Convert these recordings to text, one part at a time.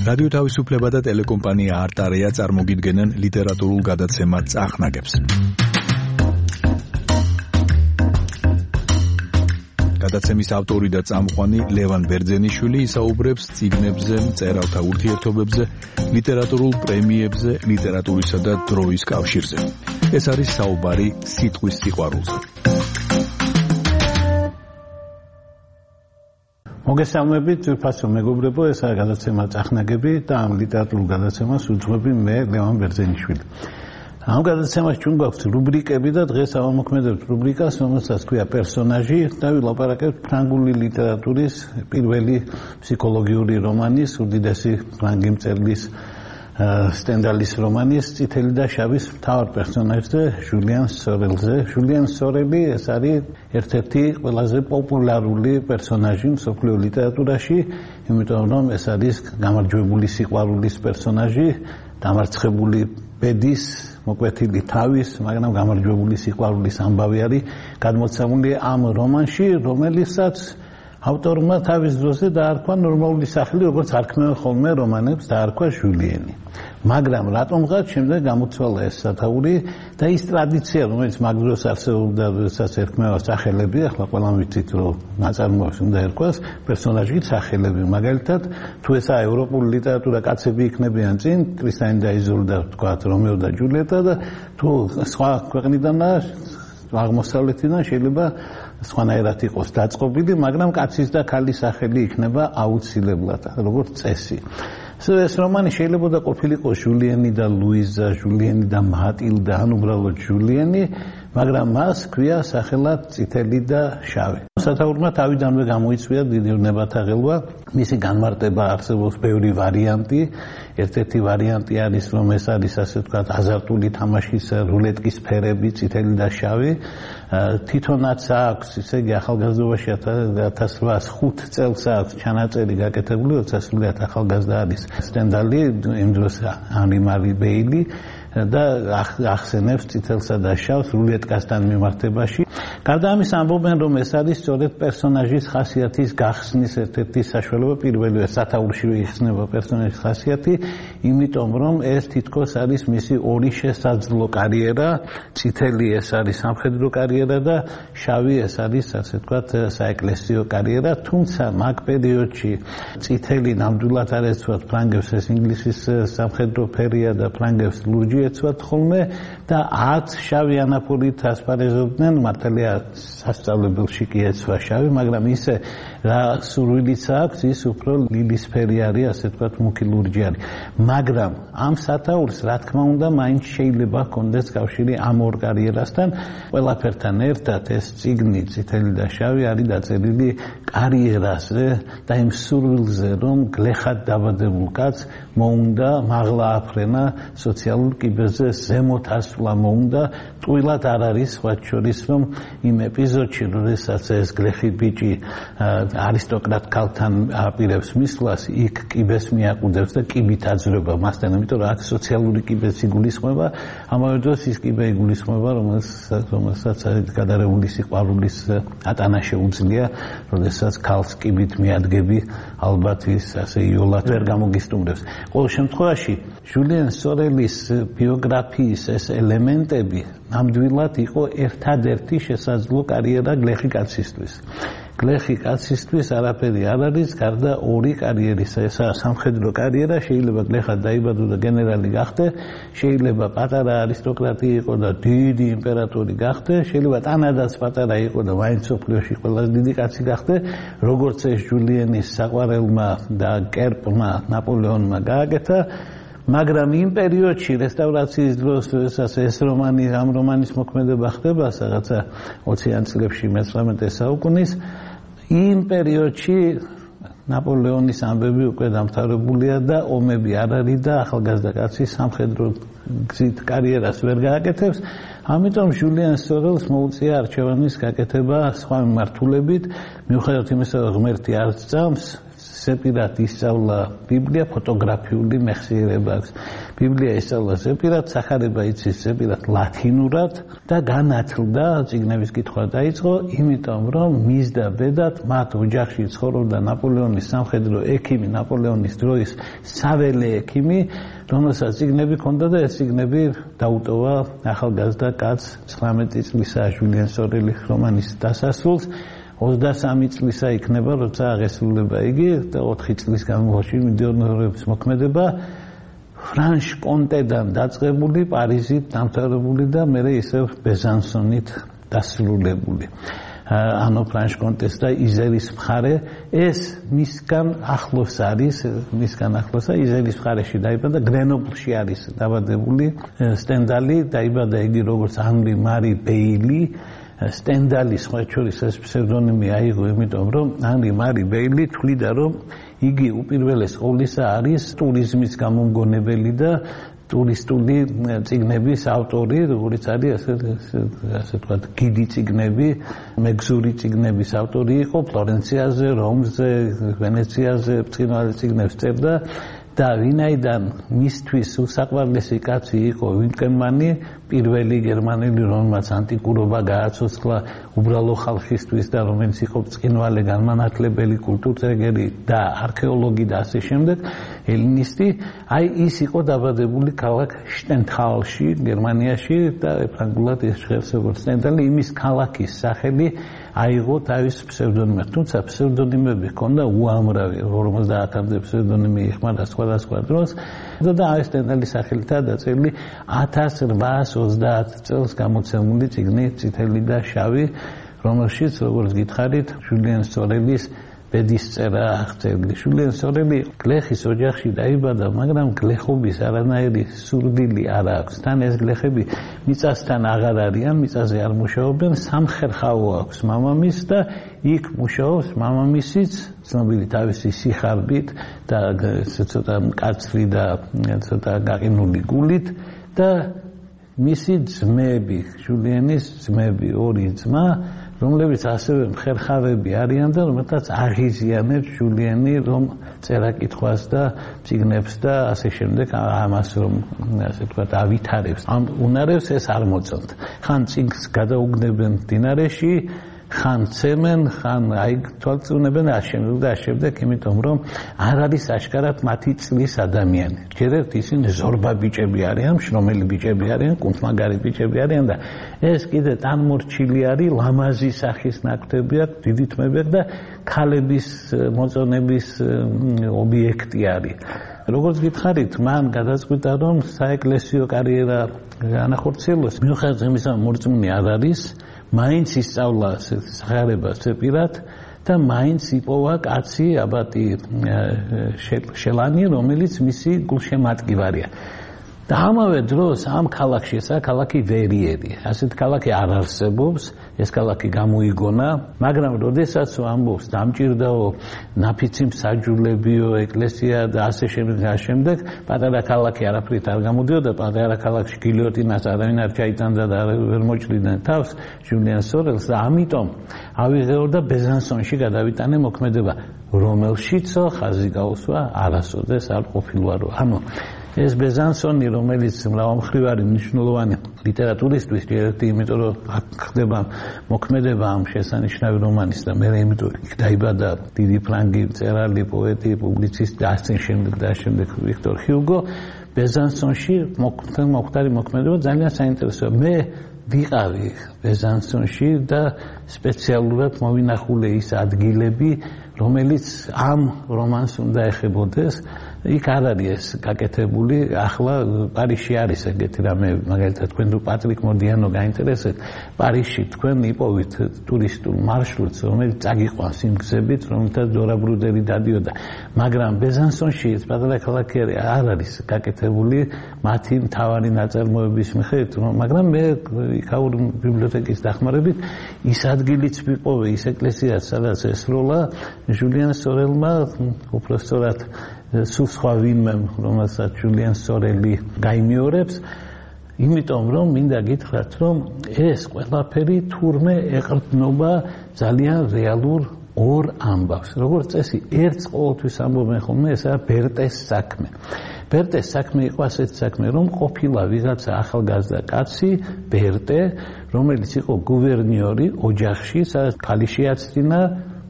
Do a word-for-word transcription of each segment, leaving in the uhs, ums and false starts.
რადიო თავისუფლება და ტელეკომპანია არტარია წარმოგიდგენენ ლიტერატურულ გადაცემად წახნაგებს. გადაცემის ავტორი და წამყვანი ლევან ბერძენიშვილი ისაუბრებს წიგნებზე, მწერალთა ურთიერთობებზე, ლიტერატურულ პრემიებზე, ლიტერატურისა და დროის კავშირზე. ეს არის საუბარი სიტყვის სიყვარულზე. მოგესალმებით, ძვირფასო მეგობრებო, ეს არის გადაცემა წახნაგები და ამ ლიტერატურულ გადაცემას უძღვები მე ლევან ბერძენიშვილი. ამ გადაცემას ჩვენ გვაქვს რუბრიკები და დღეს ავამოქმედებთ რუბრიკას, რომელსაც ქვია პერსონაჟი და ვილაპარაკებთ ფრანგული ლიტერატურის პირველი ფსიქოლოგიური რომანის, უდიდესი ფრანგი მწერლის სტენდალის რომანის წითელი და შავის მთავარ პერსონაჟზე, ჟულიან სორელზე. ჟულიან სორელი ეს არის ერთ-ერთი ყველაზე პოპულარული პერსონაჟი მსოფლიო ლიტერატურაში, იმიტომ რომ ეს არის გამარჯვებული სიყვარულის პერსონაჟი, დამარცხებული ბედის, მოკვეთილი თავის, მაგრამ გამარჯვებული სიყვარულის ამბავი არის გადმოცემული ამ რომანში, რომელსაც ავტორმა თავის დროზე დაარქვა ნორმალური სახელი, როგორც არქმევენ ხოლმე რომანებს, დაარქვა ჟულიენი. მაგრამ რატომღაც შემდეგ გამოცვალა ეს სათაური და ის ტრადიცია, რომელიც მაგ დროს არსებობდა, როდესაც ერქმევა სახელები, ახლა ყველამ ვიცით, რომ ნაწარმოებს უნდა ერქვას პერსონაჟით სახელები. მაგალითად, თუ ესა ევროპული ლიტერატურა კაცები იქნებიან წინ, ტრისტანი და იზოლდა და ვთქვათ რომეო და ჯულიეტა და თუ სხვა ქვეყნიდანაა აღმოსავლეთიდან შეიძლება სხვანაირად იყოს დაწყობილი, მაგრამ კაცის და ქალის სახელი იქნება აუცილებლად, როგორც წესი. ეს რომანი შეიძლება ყოფილიყო ჟულიენი და ლუიზა, ჟულიენი და მატილდა, ან უბრალოდ ჟულიენი, მაგრამ მას ქვია სახელად წითელი და შავი. სათაურმა თავიდანვე გამოიწვია დიდი ნებათაღელვა, მისი განმარტება არსებობს ბევრი ვარიანტი. ერთ-ერთი ვარიანტი არის, რომ ეს არის ასე ვთქვათ აზარტული თამაშის რულეტკის ფერები, წითელი და შავი. თვითონაც აქვს, ისე იგი ახალგაზრდობაში ათას რვაას ხუთ წელს აქვს ჩანაწერი გაკეთებული, როცა სრულიად ახალგაზრდა არის სტენდალი, იმ დროს ანი მარი ბეილი და ახსენებს წითელსა და შავს რულეტკასთან მიმართებაში. გარდა ამის ამბობენ, რომ ეს არის სწორედ პერსონაჟის ხასიათის გახსნის ერთ-ერთი საშუალება, პირველივე სათაურში იხსნება პერსონაჟის ხასიათი, იმიტომ რომ ეს თითქოს არის მისი ორი შესაძლო კარიერა, წითელი ეს არის სამხედრო კარიერა და შავი ეს არის ასე ვთქვათ საეკლესიო კარიერა, თუმცა მაგ პერიოდში წითელი ნამდვილად არ ეცვათ ფრანგებს, ეს ინგლისის სამხედრო ფერია და ფრანგებს ლურჯი ეცვათ ხოლმე და ათ შავი ანაფორით ასპარეზობდნენ, მართალია სასწავლებელში კი ეცვა შავი, მაგრამ ისე რა სურვილიც აქვს, ის უფრო ლილისფერი არის, ასე ვთქვათ მუქი ლურჯი არის. მაგრამ ამ სათაურს რა თქმა უნდა მაინც შეიძლება ჰქონდეს კავშირი ამ ორ კარიერასთან, ყველაფერთან ერთად ეს წიგნი წითელი და შავი არის დაწერილი კარიერაზე და იმ სურვილზე, რომ გლეხად დაბადებულ კაცს მოუნდა მაღლა აფრენა, სოციალურ კიბეზე ზემოთ ასვლა მოუნდა. ტყუილად არ არის სხვა შორის, რომ იმ ეპიზოდში, როდესაც ეს გლეხი ბიჭი არისტოკრატ ქალთან აპირებს მისვლას, იქ კიბეს მიაყუდებს და კიბით აძრება მასთან, იმიტომ რომ აქ სოციალური კიბეც იგულისხმება, ამავე დროს ის კიბე იგულისხმება, რომელსაც გადარეული სიყვარულის ატანა შეუძლია, როდესაც ქალს კიბით მიადგები, ალბათ ის ასე იოლად ვერ გამოგისტუმრებს. ყოველ შემთხვევაში, ჟულიან სორელის ბიოგრაფიის ეს ელემენტები ნამდვილად იყო ერთადერთი შესაძლო კარიერა გლეხი კაცისთვის. გლეხი კაცისთვის არაფერი არ არის გარდა ორი კარიერისა. ესა სამხედრო კარიერა, შეიძლება გლეხად დაიბადო და გენერალი გახდე, შეიძლება პატარა არისტოკრატი იყო და დიდი იმპერატორი გახდე, შეიძლება ტანადაც პატარა იყო და მაინც მსოფლიოში ყველაზე დიდი კაცი გახდე, როგორც ეს ჟულieნის საყვარელმა და კერპმა ნაპოლეონმა გააკეთა. მაგრამ იმ პერიოდში რესტავრაციის დროს, როდესაც ეს რომანი, ამ რომანის მოქმედება ხდება, რაღაცა ოციან წლებში მეთვრამეტე საუკუნის, იმ პერიოდში ნაპოლეონის ამბები უკვე დამთავრებულია და ომები არ არის და ახალგაზრდა კაცი სამხედრო გზით კარიერას ვერ გააკეთებს. ამიტომ ჟულიან სორელს მოუწია არჩევანის გაკეთება სხვა მიმართულებით, მიუხედავად იმისა, რომ ღმერთი არ სწამს, ზეპირად ისწავლა ბიბლია, ფოტოგრაფიული მეხსიერება აქვს. ბიბლია ისწავლა ზეპირად, სახარება იცის ზეპირად ლათინურად და განათლდა, წიგნების კითხვა დაიწყო, იმიტომ რომ მის და ბედად მათ ოჯახში ცხოვრობდა ნაპოლეონის სამხედრო ექიმი, ნაპოლეონის დროის საველე ექიმი, რომელსაც წიგნები ჰქონდა და ეს წიგნები დაუტოვა ახალგაზრდა კაცს ცხრამეტი წლისა ჟულიან სორელის რომანის დასასრულს. ოცდასამი წლისა იქნება, როცა აღესრულება იგი და ოთხი წლის განმავლობაში მიდიოდა მოქმედება ფრანშ კონტედან დაწყებული, პარიზით დამთავრებული და მერე ისევ ბეზანსონით დასრულებული. ანუ ფრანშ კონტეს და იზერის მხარე ეს მისგან ახლოს არის, მისგან ახლოსა იზერის მხარეში დაიბადა, გრენობლში არის დაბადებული სტენდალი, დაიბადა იგი როგორც ანრი მარი ბეილი. სტენდალის ხოჩორის ეს ფსევდონიმი აიღო, იმიტომ რომ ანრი მარი ბეილი თვლიდა, რომ იგი უპირველეს ყოვლისა არის ტურიზმის გამომგონებელი და ტურისტული წიგნების ავტორი, როგორც არის ასე ასე ვთქვათ, გიდი წიგნები, მეგზური წიგნების ავტორი იყო, ფლორენციაზე, რომზე, ვენეციაზე ბრწყინვალე წიგნებს წერდა და ვინაიდან მისთვის უსაყვარლესი კაცი იყო ვინკენმანი, პირველი გერმანელი, რომელმაც ანტიკურობა გააცოცხლა უბრალო ხალხისთვის და რომელიც იყო ბრწყინვალე განმანათლებელი, კულტურწრეგერი და არქეოლოგი და ასე შემდეგ, ელინისტი, აი ის იყო დაბადებული ქალაქ შტენთალში, გერმანიაში და ფრანგულად ეს ჟღერს როგორც სტენდალი, იმის ქალაქის სახელი აიღო თავის ფსევდონიმად, თუმცა ფსევდონიმები ჰქონდა უამრავი, ორმოცდაათამდე ფსევდონიმი იხმარა სხვადასხვა დროს და აი სტენდალის სახელითაა დაწერილი ათას რვაას ოცდაათ წელს გამოცემული წიგნი წითელი და შავი, რომელშიც როგორც გითხარით, ჟულიან სორელის ბედისწერა აღწერილი. ჟულიან სორელი გლეხის ოჯახში დაიბადა, მაგრამ გლეხობის არანაირი სურვილი არ აქვს. თან ეს გლეხები მიწასთან აღარ არიან, მიწაზე არ მუშაობენ, სამხერხაო აქვს მამამის და იქ მუშაობს მამამისიც, ცნობილი თავისი სიხარბით და ცოტა მკაცრი და ცოტა გაყინული გულით და მისი ძმები, ჟულიანის ძმები, ორი ძმა, რომლებიც ასევე მხერხავები არიან და რომელთაც აღიზიანებს ჟულიანი, რომ წერა-კითხვას და წიგნებს და ასე შემდეგ ამას რომ ასე ვთქვათ ავითარებს. ამ უნარებს ეს არ მოწონთ. ხან წიგნს გადაუგდებენ მდინარეში, ხან ცემენ, ხან აი თვალწუნებენ აშენებენ და აშენებენ, იმიტომ რომ არ არის აშკარად მათი წლის ადამიანი. ჯერებთ ისინი ზორბა ბიჭები არიან, შრომელი ბიჭები არიან, კუნთმაგარი ბიჭები არიან და ეს კიდე ტანმორჩილი არის, ლამაზი სახის ნაკვთები აქვს, დიდი თმები აქვს და ქალების მოწონების ობიექტი არის. როგორც გითხარით, მან გადაწყვიტა, რომ საეკლესიო კარიერა განახორციელოს, მიუხედავად იმისა, რომ მორწმუნე არ არის, მაინც ისწავლა სახარება ზეპირად და მაინც იპოვა კაცი აბატი შელანი, რომელიც მისი გულშემატკივარია. და ამავე დროს ამ ქალაქში, ეს ქალაქი ვერიერი, ასეთ ქალაქი არ არსებობს, ეს ქალაქი გამოიგონა, მაგრამ როდესაც ამბობს დამჭირდაო ნაფიცი მსაჯულებიო ეკლესია და ასე შემდეგ და შემდეგ, პატარა ქალაქი არაფრით არ გამოდიოდა, პატარა ქალაქში გილიოტინას არავინ არ ჩაიტანდა და ვერ მოჭრიდნენ თავს ჟულიან სორელს და ამიტომ ავიღეორდა ბეზანსონში გადავიტანე მოქმედება, რომელშიცო ხაზი გაუსვა არასოდეს არ ყოფილვარო. ანუ ეს ბეზანსონი, რომელიც მრავალმხრივარი მნიშვნელოვანი ლიტერატურისთვის, ერთი იმიტომ რომ ხდება მოქმედება ამ შესანიშნავი რომანის და მე იმიტომ დაიბადა დიდი ფრანგი მწერალი, პოეტი, პუბლიცისტი და ასე შემდეგ და შემდეგ ვიქტორ ჰიუგო, ბეზანსონში მოხდარი მოქმედება ძალიან საინტერესოა. მე ვიყავი ბეზანსონში და სპეციალურად მოვინახულე ის ადგილები, რომელიც ამ რომანს უნდა ეხებოდეს. იქ არ არის ეს გაკეთებული, ახლა პარიზში არის ეგეთი რამე, მაგალითად თქვენ თუ პატრიკ მოდიანო გაინტერესებთ, პარიზში თქვენ იპოვით ტურისტულ მარშრუტს, რომელიც წაგიყვანს იმ გზებით, რომელთაც დორა ბრუდერი დადიოდა, მაგრამ ბეზანსონში ეს პატარა ქალაქი არ არის გაკეთებული მათი მთავარი ნაწარმოების მიხედვით, მაგრამ მე იქაურ ბიბლიოთეკის დახმარებით ის ადგილიც ვიპოვე, ის ეკლესიაც, სადაც ესროლა ჟულიან სორელმა, უпростоრად სულ სხვა ვინმე, რომელსაც ჟულიან სორელი გაიმეორებს, იმიტომ რომ მინდა გითხრათ, რომ ეს ყველაფერი თურმე ეყრდნობა ძალიან რეალურ ორ ამბავს. როგორც წესი, ერთს ყოველთვის ამბობენ ხოლმე, ესაა ბერტეს საქმე. ბერტეს საქმე იყო ასეთი საქმე, რომ ყოფილა ვიღაცა ახალგაზრდა კაცი, ბერტე, რომელიც იყო გუბერნიორი ოჯახში, სადაც ქალი შეაცდინა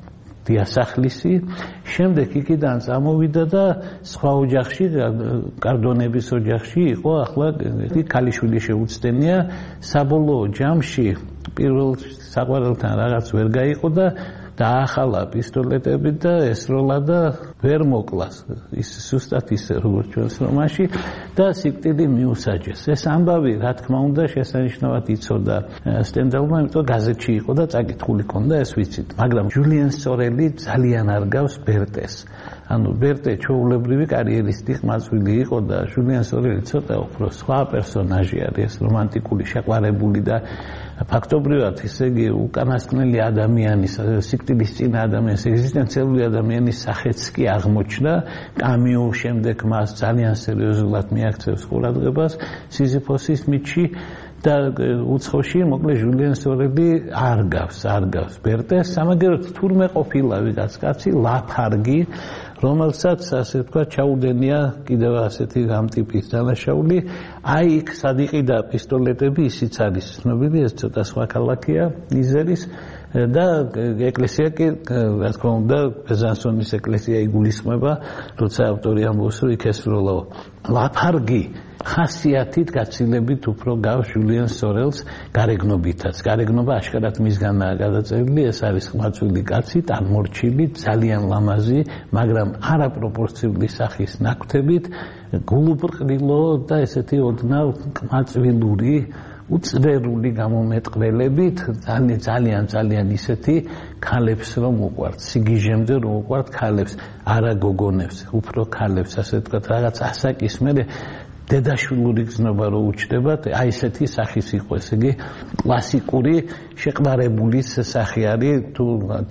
დიასახლისი, შემდეგ იქიდან წამოვიდა და სხვა ოჯახში, კარდონების ოჯახში იყო, ახლა ქალიშვილი შეუცდენია, საბოლოო ჯამში პირველ საყვარელთან რაღაც ვერ გაიყო და დაახალა პისტოლეტები და ესროლა და ვერ მოკლას. ის ზუსტად ისე როგორც ჩვენს რომანში და სიკვდილი მიუსაჯეს. ეს ამბავი, რა თქმა უნდა, შესანიშნავად იცოდა სტენდალმა, იმიტომ გაზეთში იყო და წაკითხული ქონდა, ეს ვიცით. მაგრამ ჯულიან სორელი ძალიან არ გავს ბერტეს. ანუ ბერტე ჩვეულებრივი კარიერისტი ყმაწვილი იყო და ჯულიან სორელი ცოტა უფრო სხვა პერსონაჟი არის, ეს რომანტიკული, შეყვარებული და ფაქტობრივად ისე იგი უკანასკნელი ადამიანის, სიკვდილის წინა ადამიანის, ეგზისტენციალური ადამიანის სახეც კი აღმოჩნდა. კამიუ შემდეგ მას ძალიან სერიოზულად მიაქცევს ყურადღებას სიზიფოსის მითში და უცხოში მოკლე ჟულიან სორელი არ გავს, არ გავს ბერტეს. სამაგეროდ თურმე ყოფილა ვიღაც კაცი, ლაფარგი, რომელსაც ასე თქვა ჩაუდენია კიდევ ასეთი ამ ტიპის დანაშაული. აი იქ სად იყიდა პისტოლეტები, ისიც არის ცნობილი, ეს ცოტა სხვა ქალაქია იზერის და ეკლესია კი რა თქმა უნდა ბეზანსონის ეკლესია იგულისხმება, როცა ავტორი ამბობს, რომ იქ ესროლაო. ლაფარგი ხასიათით გაცილებით უფრო გავს ჟულიან სორელს გარეგნობითაც. გარეგნობა აშკარად მისგანაა გადაწერილი, ეს არის ყმაწვილი კაცი, წარმორჩილი, ძალიან ლამაზი, მაგრამ არაპროპორციული სახის ნაკვთებით, გულუბრყვილო და ესეთი ოდნავ ყმაწვილური, უწრერული გამომეტყველებით, ძალიან ძალიან ძალიან ისეთი ქალებს რომ უყვართ, სიგიჟემდე რომ უყვართ ქალებს, არა გოგონებს, უფრო ქალებს, ასე ვთქვათ, რაღაც ასაკის მერე დედაშვილური გზნობა რო უჩნდებათ, აი ესეთი სახის იყო, ესე იგი კლასიკური შეყვარებულის სახი არის, თუ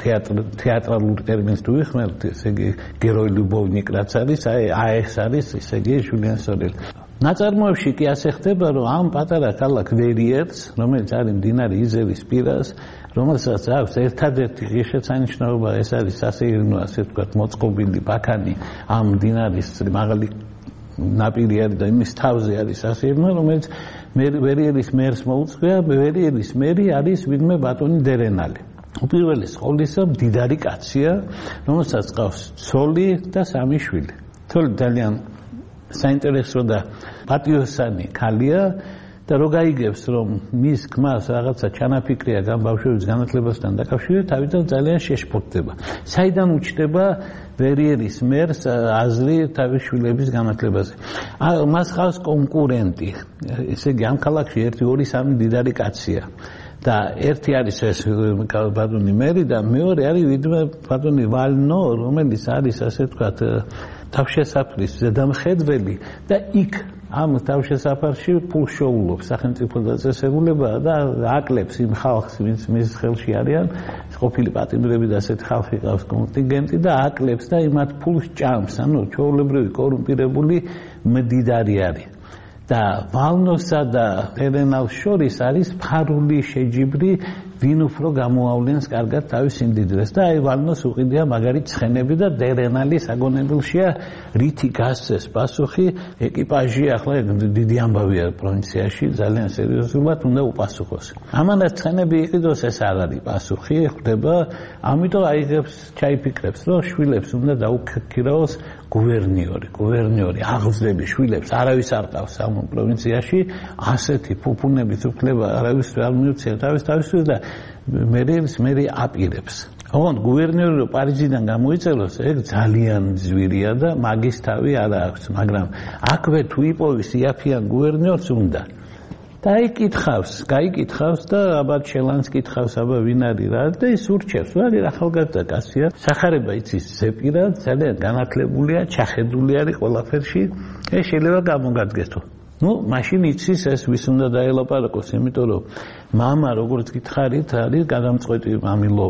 თეატრალურ ტერმინს თუ ვიხმართ, ესე იგი გეროი ლუბოვნიკ რაც არის, აი აი ეს არის, ესე იგი ჟულიან სორელი. ნაწარმოებში კი ასე ხდება, რომ ამ პატარა ქალაქ ვერიერს, რომელიც არის მდინარე იზერის პირას, რომელსაც აქვს ერთადერთი ღირსშესანიშნაობა, ეს არის სასეირნო, ასე ვთქვათ, მოწყობილი ბაქანი ამ მდინარის მაღალი ნაპირი არის და იმის თავზე არის სასეირნო, რომელიც ვერიერის მერს მოუწყვია, ვერიერის მერი არის ვინმე ბატონი დერენალი. უპირველეს ყოვლისა მდიდარი კაცია, რომელსაც ყავს ცოლი და სამი შვილი. ცოლი ძალიან საინტერესო და პატიოსანი ქალია და რო გაიგებს, რომ მის ქმარს რაღაცა ჩანაფიქრი აქვს ამ ბავშვების განათლებასთან დაკავშირებით, თავიდან ძალიან შეშფოთდება. საიდან უჩნდება ვერიერის მერს აზრი თავის შვილების განათლებაზე. მას ხავს კონკურენტი. ესე იგი, ამ ქალაქში ერთი, ორი, სამი მდიდარი კაცია. და ერთი არის ეს ბატონი მერი და მეორე არის ვიდმე ბატონი ვალნო, რომელიც არის, ასე ვთქვათ, თავშესაფრის ზედამხედველი და იქ ამ თავშესაფარში ფულს შოულობს სახელმწიფო დაწესებულება და აკლებს იმ ხალხს, ვინც მის ხელში არიან, ყოფილი პატიმრები და ასეთი ხალხი ყავს კონტინგენტი და აკლებს და იმათ ფულს ჭამს, ანუ ჩვეულებრივი კორუმპირებული მდიდარი არის. და ვალნოსა და ერენალს შორის არის ფარული შეჯიბრი, ვინ უფრო გამოავლენს კარგად თავის სიმდიდრეს და აი ვალნოს უყიდია მაგარი ცხენები და დერენალი საგონებელშია, რითი გასცეს პასუხი, ეკიპაჟი ახლა დიდი ამბავია პროვინციაში, ძალიან სერიოზულად უნდა უპასუხოს. ამანაც ცხენები იყიდოს, ეს არ არის პასუხი, ხდება, ამიტომ აიღებს, ჩაიფიქრებს, რომ შვილებს უნდა დაუქირაოს გუბერნიორი, გუბერნიორი აღზრდები შვილებს არავის არ ყავს ამ პროვინციაში, ასეთი ფუფუნების უფლება არავის არ მიუცია თავის თავისთვის და მერეს მერი აპირებს. ოღონდ გუბერნიორი რო პარიზიდან გამოიწეროს, ეგ ძალიან ძვირია და მაგის თავი არ აქვს, მაგრამ აქვე თუ იპოვის იაფიან გუბერნიორს უნდა. და აი კითხავს, გაიკითხავს და აბა ჩელანს კითხავს, აბა ვინ არის რა და ის ურჩევს, არის ახალგაზრდა კაცია, სახარება იცის ზეპირა, ძალიან განათლებულია, ჩახედული არის ყველაფერში, ეს შეიძლება გამოგადგეთო. ну, მაშინ იცის ეს ვის უნდა დაელაპარაკოს, იმიტომ რომ მამა როგორც გითხარით, არის გადამწყვეტი მამილო,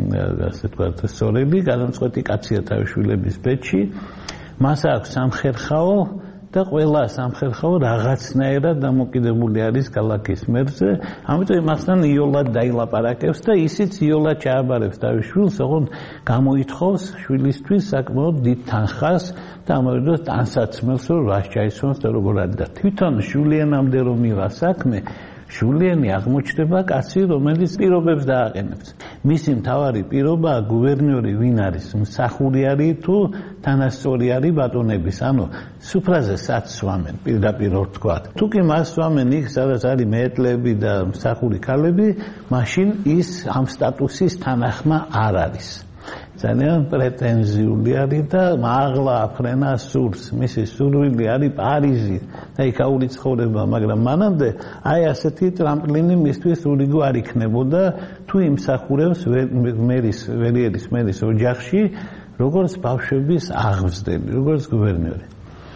ასე ვთქვათ, სორელი, გადამწყვეტი კაცია თავის შვილების ბედში, მას აქვს სამხერხაო და ყველა სამხერხაო რაღაცნაირად დამოკიდებული არის ქალაქის მერზე, ამიტომ იმასთან იოლად დაილაპარაკებს და ისიც იოლად ჩააბარებს თავის შვილს, ოღონდ გამოითხოვს შვილისთვის საკმაოდ დიდ თანხას და ამავდროულად ტანსაცმელს, რომ რას ჩაისვამს და როგორ არის და თვითონ ჟულიანამდე რომ მივა საქმე, ჟულიანი აღმოჩნდება კაცი, რომელიც პირობებს დააყენებს. მისი მთავარი პირობაა გუბერნიორი ვინ არის, მსახური არის თუ თანასწორი არის ბატონების, ანუ სუფრაზე სად სვამენ, პირდაპირ ვთქვათ. თუ კი მას სვამენ იქ, სადაც არის მეტლები და მსახური ქალები, მაშინ ის ამ სტატუსის თანახმა არ არის. ძალიან პრეტენზიული არის და მაღლა აფრენა სურს, მისი სურვილი არის პარიზი და იქაური ცხოვრება, მაგრამ მანამდე აი ასეთი ტრამპლინი მისთვის ურიგო არ იქნებოდა, თუ იმსახურებს მერის, ველიერის მერის ოჯახში, როგორც ბავშვების აღმზრდელი, როგორც გუბერნიორი.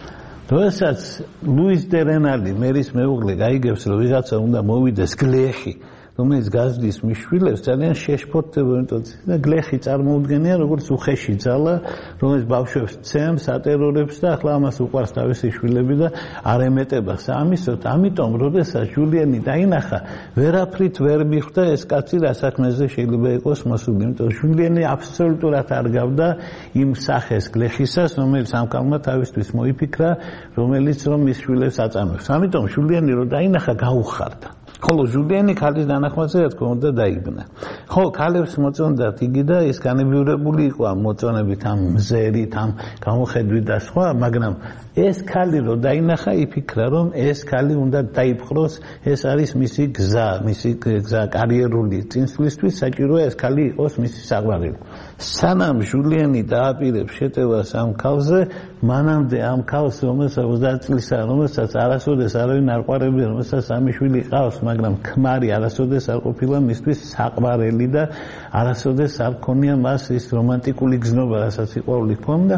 როდესაც ლუის დე რენალი მერის მეუღლე გაიგებს, რომ ვიღაცა უნდა მოვიდეს გლეხი, რომელიც გაზრდის მის შვილებს, ძალიან შეშფოთდება, იმიტომ და გლეხი წარმოუდგენია, როგორც უხეში ძალა, რომელიც ბავშვებს ცემს, ატერორებს და ახლა ამას უყვარს თავისი შვილები და არ ემეტებას ამისოთ. ამიტომ, როდესაც ჟულიანი დაინახა, ვერაფრით ვერ მიხვდა ეს კაცი რა საქმეზე შეიძლება იყოს მოსული, იმიტომ ჟულიანი აბსოლუტურად არ გავდა იმ სახეს გლეხისას, რომელიც ამ კალმა თავისთვის მოიფიქრა, რომელიც რომ მის შვილებს აწამებს. ამიტომ ჟულიანი რომ დაინახა, გაუხარდა. ხოლო ჟულიანი ქალის დანახვაზე რა თქმა უნდა დაიბნა. ხო, ქალებს მოწონდათ იგი და ის განებიურებული იყო ამ მოწონებით, ამ მზერით, ამ გამოხედვით და სხვა, მაგრამ ეს ქალი რომ დაინახა, იფიქრა, რომ ეს ქალი უნდა დაიპყროს, ეს არის მისი გზა, მისი გზა კარიერული წინსვლისთვის, საჭიროა ეს ქალი იყოს მისი საყვარელი. სანამ ჟულიანი დააპირებს შეტევას ამ ქალზე, მანამდე ამ ქალს, რომელსაც ოცდაათ წლისაა, რომელსაც არასოდეს არავინ არ ყვარებია, რომელსაც სამი შვილი ყავს, მაგრამ ქმარი არასოდეს არ ყოფილა მისთვის საყვარელი და არასოდეს არ ქონია მას ის რომანტიკული გზნობა, რასაც სიყვარული ჰქონდა.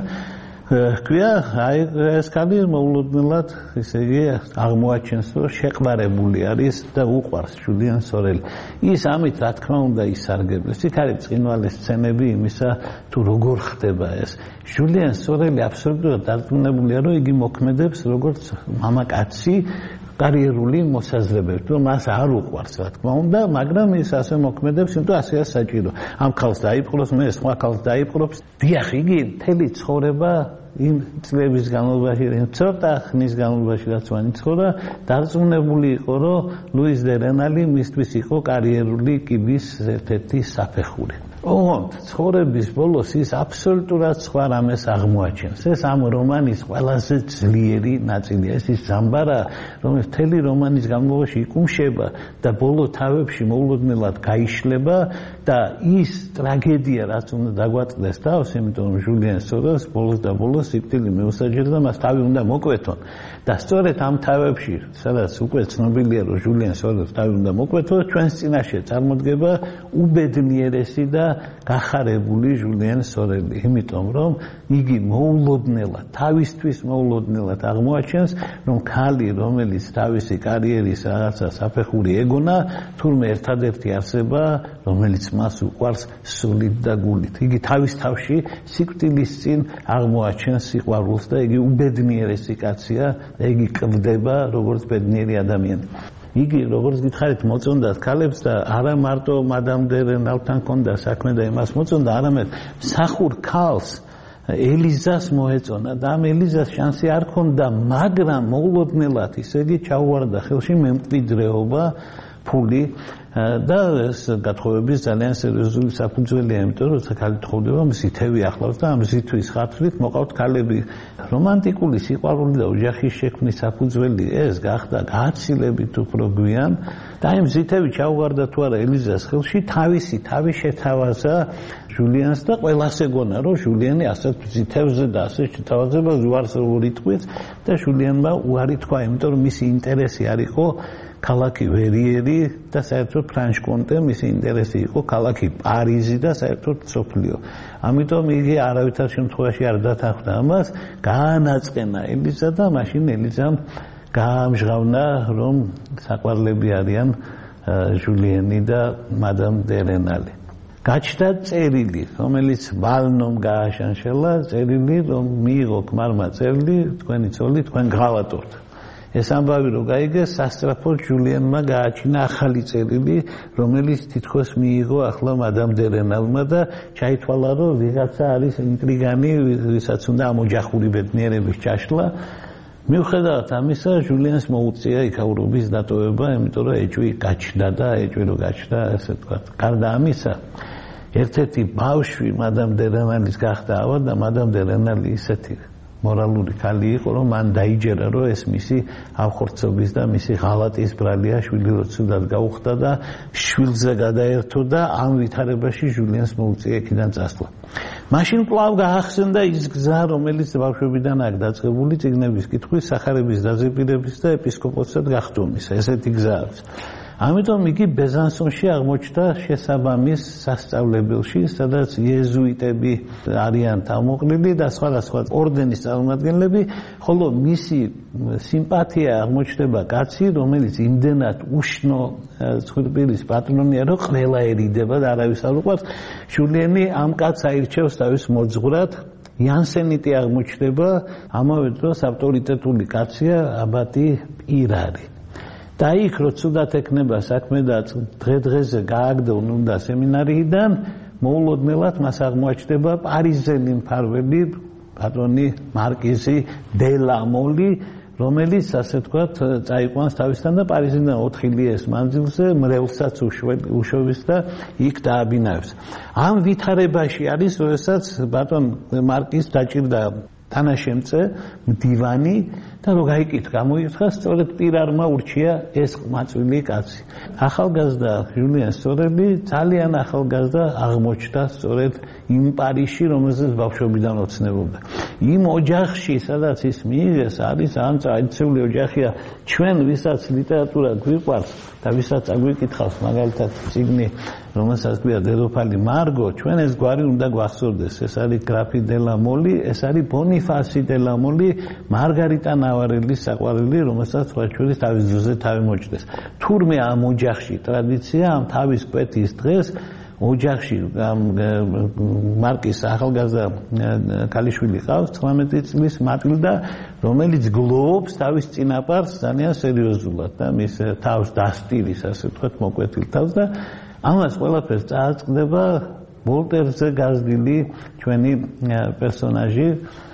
ჰქვია, აი ეს ქალი მოულოდნელად, ისე იგი აღმოაჩენს, რომ შეყვარებული არის და უყვარს ჟულიან სორელი. ის ამით რა თქმა უნდა ისარგებლეს. იქ არის ბრწყინვალე სცენები იმისა, თუ როგორ ხდება ეს. ჟულიან სორელი აბსოლუტურად დარწმუნებულია, რომ იგი მოქმედებს როგორც მამაკაცი კარიერული მოსაზრებებით, რომ მას არ უყვარს, რა თქმა უნდა, მაგრამ ის ასე მოქმედებს, იმიტომ ასეა საჭირო. ამ ქალს დაიპყროს, მე სხვა ქალს დაიპყრობს. დიახ, იგი მთელი ცხოვრება იმ წლების განმავლობაში, ცოტა ხნის განმავლობაში რაც მან იცხოვრა, დარწმუნებული იყო, რომ ლუის დე რენალი მისთვის იყო კარიერული კიბის ერთ-ერთი საფეხური. ოღონდ ცხოვრების ბოლოს ის აბსოლუტურად სხვა რამეს აღმოაჩენს. ეს ამ რომანის ყველაზე ძლიერი ნაწილია. ეს ის ზამბარა, რომელიც მთელი რომანის განმავლობაში იკუმშება და ბოლო თავებში მოულოდნელად გაიშლება და ის ტრაგედია, რაც უნდა დაგვაწდეს თავს, იმიტომ რომ ჟულიან სორელს ბოლოს და ბოლოს სიკვდილი მეუსაჯერდა, მას თავი უნდა მოკვეთონ. და სწორედ ამ თავებში, სადაც უკვე ცნობილია, რომ ჟულიან სორელს თავი უნდა მოკვეთონ, ჩვენს წინაშე წარმოდგება უბედნიერესი და გახარებული ჟულიან სორელი, იმიტომ რომ იგი მოულოდნელად, თავისთვის მოულოდნელად აღმოაჩენს, რომ ქალი, რომელიც თავისი კარიერის რაღაცა საფეხური ეგონა, თურმე ერთადერთი არსება, რომელიც მას უყვარს სულით და გულით. იგი თავის თავში სიკვდილის წინ აღმოაჩენს სიყვარულს და იგი უბედნიერესი კაცია და იგი კვდება როგორც ბედნიერი ადამიანი. იგი როგორც გითხარით მოწონდათ ქალებს და არა მარტო მადამ დე რენალთან ჰქონდა საქმე და იმას მოწონდა, არამედ მსახურ ქალს ელიზას მოეწონა და ამ ელიზას შანსი არ ჰქონდა, მაგრამ მოულოდნელად ისე იგი ჩაუვარდა ხელში მემკვიდრეობა, ფული და ეს გათხოვების ძალიან სერიოზული საფუძველია, იმიტომ რომ როცა ქალი თხოვდება, მისი თევი ახლავს და ამ ზითვის ხათრით მოყავთ ქალები. რომანტიკული სიყვარული და ოჯახის შექმნის საფუძველი ეს გახდა გააცილებით უფრო გვიან და იმ ზითები ჩაუვარდა თუ არა ელიზას ხელში, თავისი თავი შეთავაზა ჟულიანს და ყველას ეგონა, რომ ჟულიანი ასეთ ზითებზე და ასეთ შეთავაზებას უარს როგორ იტყვით და ჟულიანმა უარი თქვა, იმიტომ რომ მისი ინტერესი არ იყო ქალაქი ვერიერი და საერთოდ ფრანშ-კონტე, მისი ინტერესი იყო ქალაქი პარიზი და საერთოდ სოფლიო. ამიტომ იგი არავითარ შემთხვევაში არ დათანხმდა ამას, გაანაწყენა ელიზა და მაშინ ელიზამ გაამჟღავნა, რომ საყვარლები არიან ჟულიანი და მადამ დე რენალი. გაჩნდა წერილი, რომელიც ვალნომ გააშანშელა, წერილი, რომ მიიღო ქმარმა წერილი, თქვენი ცოლი თქვენ გღალატებთ. ეს ამბავი რო გაიგეს, სასწრაფოდ ჯულიანმა გააჩინა ახალი წერილი, რომელიც თითქოს მიიღო ახლა მადამ დერენალმა და ჩაითვალა, რომ ვიღაცა არის ინტრიგანი, ვისაც უნდა ამ ოჯახური ბედნიერების ჩაშლა. მიუხედავად ამისა, ჯულიანს მოუწია იქაურობის დატოვება, იმიტომ რომ ეჭვი გაჩნდა და ეჭვი რო გაჩნდა, ასე ვთქვათ. გარდა ამისა, ერთ-ერთი ბავშვი მადამ დერენალის გახდა ავა და მადამ დერენალი ისეთი მორალური ქალი იყო, რომ მან დაიჯერა, რომ ეს მისი ავხორცობის და მისი ღალატის ბრალია შვილი რო ცუდად გაუხდა და შვილზე გადაერთო და ამ ვითარებაში ჟულიანს მოუწია იქიდან წასვლა. მაშინ კვლავ გაახსენდა ის გზა, რომელიც ბავშვებიდან აქ დაწყებული წიგნების კითხვის, სახარების დაზეპირების და ეპისკოპოსად გახდომის. ესეთი გზა აქვს. ამიტომ იგი ბეზანსონში აღმოჩნდა შესაბამის სასწავლებელში, სადაც იეზუიტები არიან თავმოყრილი და სხვადასხვა ორდენის წარმომადგენლები, ხოლო მისი სიმპათია აღმოჩნდება კაცი, რომელიც იმდენად უშნო ცხვირპირის პატრონია, რომ ყველა ერიდება და არავის არ უყვარს. ჟულიანი ამ კაცს აირჩევს თავის მოძღვრად. იანსენიტი აღმოჩნდება, ამავე დროს ავტორიტეტული კაცია აბატი პირარი. და იქ რო ცუდად ეკნება საქმე და დღე-დღეზე გააგდონ უნდა სემინარიიდან, მოულოდნელად მას აღმოაჩნდება პარიზელი მფარველი პატრონი მარკიზი დე ლა მოლი, რომელიც ასე ვთქვათ, წაიყვანს თავისთან და პარიზიდან ოთხი ლიეს მანძილზე მრევლსაც უშვების და იქ დააბინავებს. ამ ვითარებაში არის, როდესაც ბატონ მარკიზ დაჭირდა თანაშემწე მდივანი და რო გაიკითხა, გამოიკითხა, სწორედ პირარმა ურჩია ეს ყმაწვილი კაცი. ახალგაზრდა ჟულიან სწორები ძალიან ახალგაზრდა აღმოჩნდა სწორედ იმ პარიზში, რომელზეც ბავშვობიდან ოცნებობდა. იმ ოჯახში, სადაც ის მიიღეს, არის ამ ტრადიციული ოჯახია, ჩვენ ვისაც ლიტერატურა გვიყვარს და ვისაც აგვიკითხავს, მაგალითად წიგნი, რომელსაც ქვია დედოფალი მარგო, ჩვენ ეს გვარი უნდა გვახსოვდეს. ეს არის გრაფი დე ლა მოლი, ეს არის ბონიფასი დე ლა მოლი, მარგარიტა ნავარელის საყვარელი, რომელსაც სხვა ჩვენის თავის ძროზე თავი მოჭდეს. თურმე ამ ოჯახში ტრადიცია, ამ თავის კვეთის დღეს ოჯახში მარკის ახალგაზრდა ქალიშვილი ყავს, ცხრამეტი წლის მატილდა, რომელიც გლოვობს თავის წინაპარს ძალიან სერიოზულად და მის თავს დასტირის, ასე ვთქვათ, მოკვეთილ თავს და ამას ყველაფერს წააწყდება ვოლტერზე გაზრდილი ჩვენი პერსონაჟი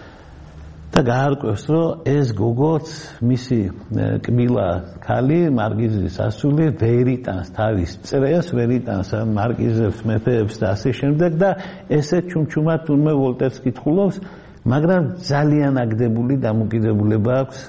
და გაარკვევს, რომ ეს გოგოც მისი კბილა ქალი მარკიზის ასული ვერ იტანს თავის წრეს, ვერ იტანს მარკიზებს, მეფეებს და ასე შემდეგ და ესე ჩუმჩუმად თურმე ვოლტერს კითხულობს, მაგრამ ძალიან აგდებული დამოკიდებულება აქვს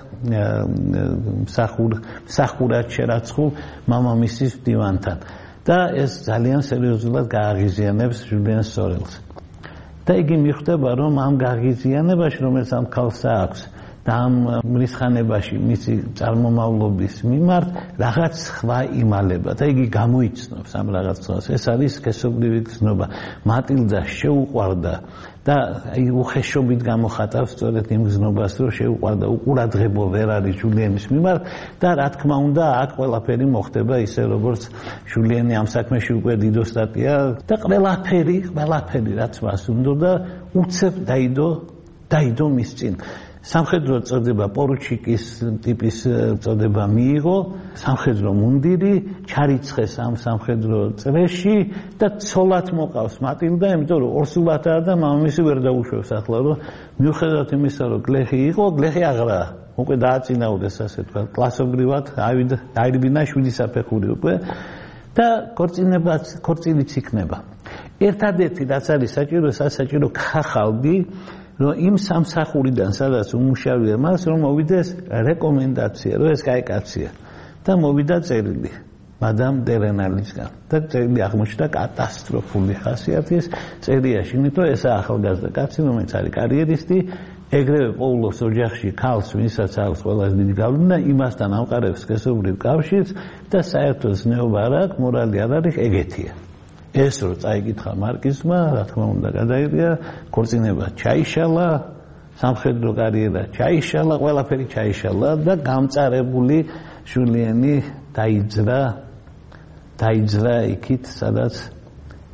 მსახურად შერაცხულ მამამისის მდივანთან. და ეს ძალიან სერიოზულად გააღიზიანებს ჟულიან სორელს. და იგი მიხვდება, რომ ამ გააღიზიანებაში, რომელიც ამ ქალს აქვს და ამ მრისხანებაში მისი წარმომავლობის მიმართ რაღაც სხვა იმალება და იგი გამოიცნობს ამ რაღაც სხვას. ეს არის სქესობრივი გზნობა. მატილდა შეუყვარდა და უხეშობით გამოხატავს სწორედ იმ გზნობას, რომ შეუყვარდა, უყურადღებო ვერ არის ჟულიანის მიმართ და რა თქმა უნდა, აქ ყველაფერი მოხდება ისე, როგორც ჟულიანი ამ საქმეში უკვე დიდოსტატია და ყველაფერი, ყველაფერი რაც მას უნდა და უცებ დაიდო, დაიდო მის წინ. სამხედრო წოდება პორუჩიკის ტიპის წოდება მიიღო, სამხედრო მუნდირი, ჩარიცხეს ამ სამხედრო წრეში და ცოლად მოყავს მატილდა, იმიტომ რომ ორსულათაა და მამამისი ვერ დაუშვებს ახლა, რომ მიუხედავად იმისა, რომ გლეხი იყო, გლეხი აღრაა. უკვე დააწინაურეს, ასე თქვა, კლასობრივად ავიდა, დაირბინა შვიდისაფეხური უკვე და ქორწინებაც, ქორწილიც იქნება. ერთადერთი რაც არის საჭირო, სასაჭირო ხახალდი, რომ იმ სამსახურიდან, სადაც უმუშავია მას, რომ მოვიდეს რეკომენდაცია, რომ ეს კაი კაცია და მოვიდა წერილი მადამ დერენალისგან და წერილი აღმოჩნდა კატასტროფული ხასიათის წერიაში, იმიტომ რომ ესაა ახალგაზრდა კაცი, რომელიც არის კარიერისტი, ეგრევე პოულობს ოჯახში ქალს, ვისაც აქვს ყველაზე დიდი გავლენა, იმასთან ამყარებს სქესობრივ კავშირს და საერთოდ ზნეობა არ აქვს, მორალი არ არის, ეგეთია. ეს რო წაიკითხა მარკიზმა, რა თქმა უნდა, გადაიღია, ქორწინება ჩაიშალა, სამხედრო კარიერა ჩაიშალა, ყველაფერი ჩაიშალა და გამწარებული ჟულიანი დაიძრა, დაიძრა იქით, სადაც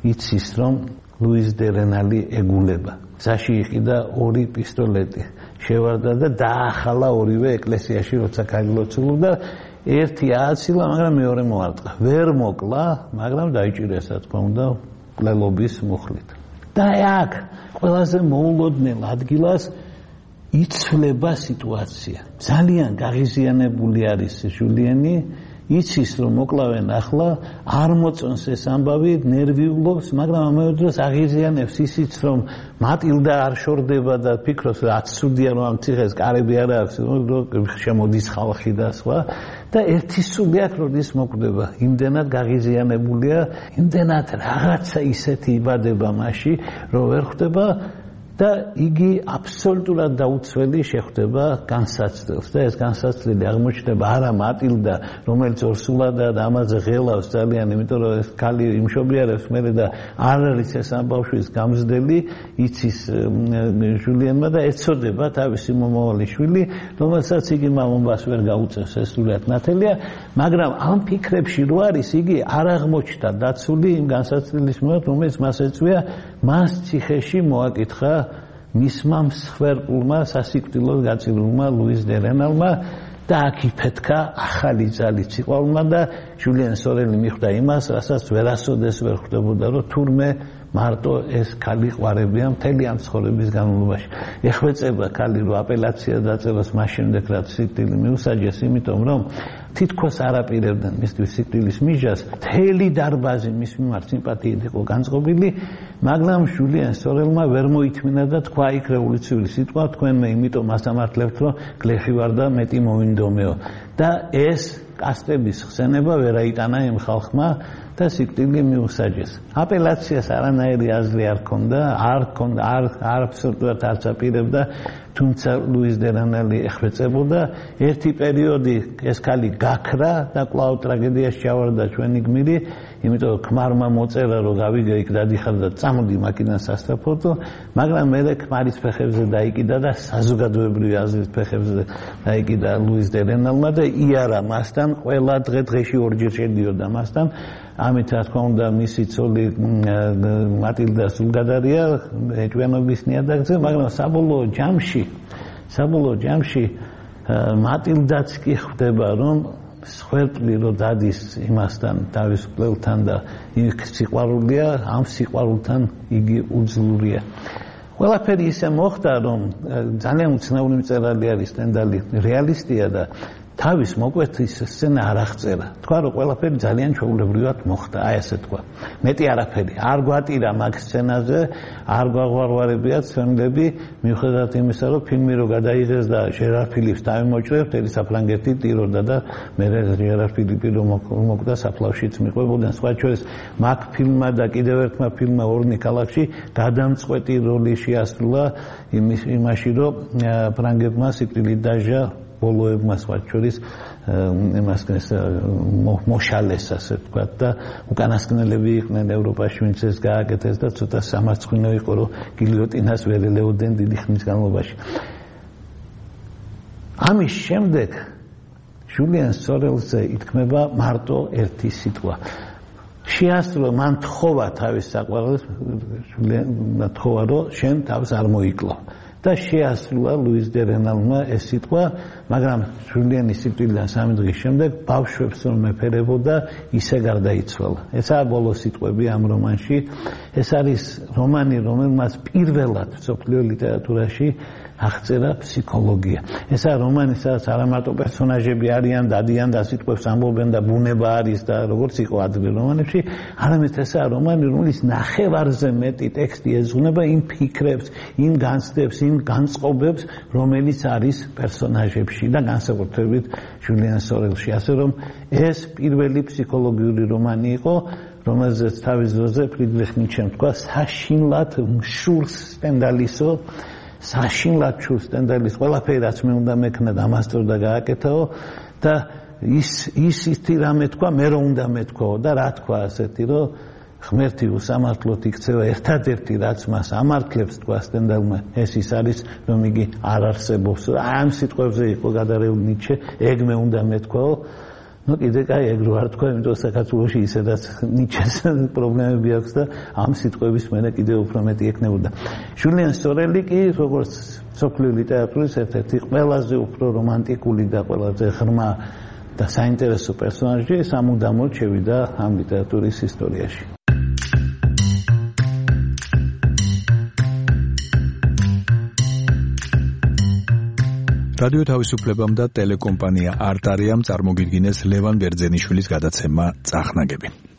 იცის რომ ლუის დე რენალი ეგულება. გზაში იყიდა ორი პისტოლეტი, შევარდა და დაახალა ორივე ეკლესიაში, როცა გაგილოცულობდა. ერთი ააცილა, მაგრამ მეორე მოარტყა. ვერ მოკლა, მაგრამ დაიჭირეს, რა თქმა უნდა, მკვლელობის მუხლით. და აქ ყველაზე მოულოდნელ ადგილას იცვლება სიტუაცია. ძალიან გაღიზიანებული არის ჟულიენი, იცის რომ მოკლავენ ახლა, არ მოწონს ეს ამბავი, ნერვიულობს, მაგრამ ამავე დროს აღიზიანებს ისიც რომ მატილდა არ შორდება და ფიქრობს რა ცუდია რომ ამ ციხეს კარები არ აქვს, რომ შემოდის ხალხი და სხვა და ერთი სული აქ როდის მოკვდება, იმდენად გაღიზიანებულია, იმდენად რაღაცა ისეთი იბადება მასში, რომ ვერ ხვდება და იგი აბსოლუტურად დაუცველი შეხვდება განსაცდელს და ეს განსაცდელი აღმოჩნდება არა მატილდა, რომელიც ორსულადაა და ამაზე ღელავს ძალიან, იმიტომ რომ ეს ქალი იმშობიარებს მერე და არ არის ეს ამ ბავშვის გამზრდელი, იცის ჟულიენმა და ეცოდება თავისი მომავალი შვილი, რომელსაც იგი მამობას ვერ გაუწევს, ეს სულად ნათელია, მაგრამ ამ ფიქრებში რო არის, იგი არ აღმოჩნდა დაცული იმ განსაცდელის მიერ, რომელიც მას ეწვია, მას ციხეში მოაკითხა მისმა მსხვერპლმა სასიკვდილოდ გაწირულმა ლუის დე რენალმა და აქ იფეთქა ახალი ძალი სიყვარულმა და ჟულien სორელი მიხვდა იმას, რასაც ვერასოდეს ვერ ხვდებოდა, რომ თურმე მარტო ეს ქალი ყვარებია მთელი ამ ცხოვრების განმავლობაში. ეხვეწება ქალი რომ აპელაცია დაწეროს მას შემდეგ, რაც სიკვდილი მიუსაჯეს, იმიტომ რომ თითქოს არ აპირებდნენ მისთვის სიკვდილის მისჯას, მთელი დარბაზი მის მიმართ სიმპათიით იყო განწყობილი, მაგრამ ჟულien სორელმა ვერ მოითმინა და თქვა იქ რევოლუციური სიტყვა, თქვენმე იმიტომ ასამართლებთ, რომ გლეხი ვარ და მეტი მოვინდომეო. და ეს კასტების ხსენება ვერ აიტანა იმ ხალხმა და სიკვდილი მიუსაჯეს. აპელაციას არანაირი აზრი არ ჰქონდა, არ ჰქონდა, არ არ აბსოლუტურად არც აპირებდა, თუმცა ლუის დე რენალი ეხვეწებოდა. ერთი პერიოდი ეს ქალი გაქრა და კვლავ ტრაგედიაში ჩავარდა ჩვენი გმირი, იმიტომ რომ ქმარმა მოწერა რომ გავიგე იქ დადიხარ და წამოდი მაკინას სასწრაფოდო, მაგრამ მერე ქმარის ფეხებზე დაიკიდა და საზოგადოებრივი აზრის ფეხებზე დაიკიდა ლუის დე რენალმა და იარა მასთან, ყველა დღე დღეში ორჯერ შედიოდა მასთან. ამით რა თქმა უნდა მისი ცოლი მატილდა სულგადარია ეჭვიანობის ნიადაგზე, მაგრამ საბოლოო ჯამში საბოლოო ჯამში მატილდაც კი ხვდება რომ სხვერპლი რო დადის იმასთან თავის მკვლელთან და იქ სიყვარულია, ამ სიყვარულთან იგი უძლურია. ყველაფერი ისე მოხდა რომ ძალიან უცნაური მწერალი არის სტენდალი, რეალისტია და თავის მოკვეთის სცენა არ აღწერა. თქვა რომ ყველაფერი ძალიან ჩვეულებრივად მოხდა, აი ესე თქვა. მეტი არაფერი არ გვატირა მაგ სცენაზე, არ გვაღვარვარებია ცნობები, მიუხედავად იმისა, რომ ფილმი რო გადაიღეს და ჟერარ ფილიპს დავიმოჭრებთ, ელი საფრანგეთი ტიროდა და მე ჟერარ ფილიპი რომ მოკვდა საფლავშიც მიყვებოდნენ. სხვა შორის მაგ ფილმმა და კიდევ ერთმა ფილმმა ორნი ქალაქში გადამწყვეტი როლი შეასრულა იმაში, რომ ფრანგებმა სიკვდილით დაჟა ბოლოებმა სხვა შორის იმას მოშალეს, ასე ვთქვათ და უკანასკნელები იყვნენ ევროპაში, ვინც ეს გააკეთეს და ცოტა სამარცხვინო იყო, რომ გილიოტინას ვერ ელეოდნენ დიდი ხნის განმავლობაში. ამის შემდეგ ჟულien სორელზე ითქმება მარტო ერთი სიტყვა. შეასრულა მან თხოვა თავის საყვარელს, ჟულien თხოვა, რომ შენ თავს არ მოიკლო. და შეასრულა ლუის დე რენალმა ეს სიტყვა, მაგრამ ჟულieნის სიკვდილიდან სამი დღის შემდეგ ბავშვებს რომ მეფერებოდა, ისე გარდაიცვალა. ესაა ბოლო სიტყვები ამ რომანში. ეს არის რომანი, რომელმაც პირველად მსოფლიო ლიტერატურაში აღწერა ფსიქოლოგია. ესაა რომანი, სადაც არა მარტო პერსონაჟები არიან, დადიან და სიტყვებს ამბობენ და ბუნება არის და როგორც იყო ადრე რომანებში, არამედ ესაა რომანი, რომელიც ნახევარზე მეტი ტექსტი ეძღვნება იმ ფიქრებს, იმ განცდებს, იმ განწყობებს, რომელიც არის პერსონაჟებში და განსაკუთრებით ჟულien სორელში. ასე რომ ეს პირველი ფსიქოლოგიური რომანი იყო, რომელზეც თავის დროზე ფრიდრიხ ნიცშემ თქვა, საშინლად მშურს სტენდალისო, საშინლად მშურს სტენდალის ყველაფერი რაც მე უნდა მექნა და ამასწორ და გააკეთაო და ის ის ისეთი რამე თქვა, მე რომ უნდა მეთქვაო და რა თქვა ასეთი, რომ ღმერთი უსამართლოდ იქცევა, ერთადერთი რაც მას ამართლებს, თქვა სტენდალმა, ეს ის არის, რომ იგი არ არსებობს. ამ სიტყვებზე იყო გადარეული ნიცშე, ეგ მე უნდა მეთქვაო ну კიდე კაი ეგ რო არ თქვა, იმიტომ საქართველოში ისედაც ნიჩეს პრობლემები აქვს და ამ სიტყვების მერე კიდე უფრო მეტი ექნებოდა. ჟულიან სტორელი კი როგორც სოფლიო ლიტერატურის ერთ-ერთი ყველაზე უფრო რომანტიკული და ყველაზე ღრმა და საინტერესო პერსონაჟი სამუდამოდ შევიდა ამ ლიტერატურის ისტორიაში. რადიო თავისუფლებამ და ტელეკომპანია არტარიამ წარმოგიდგინეს ლევან ბერძენიშვილის გადაცემა წახნაგები.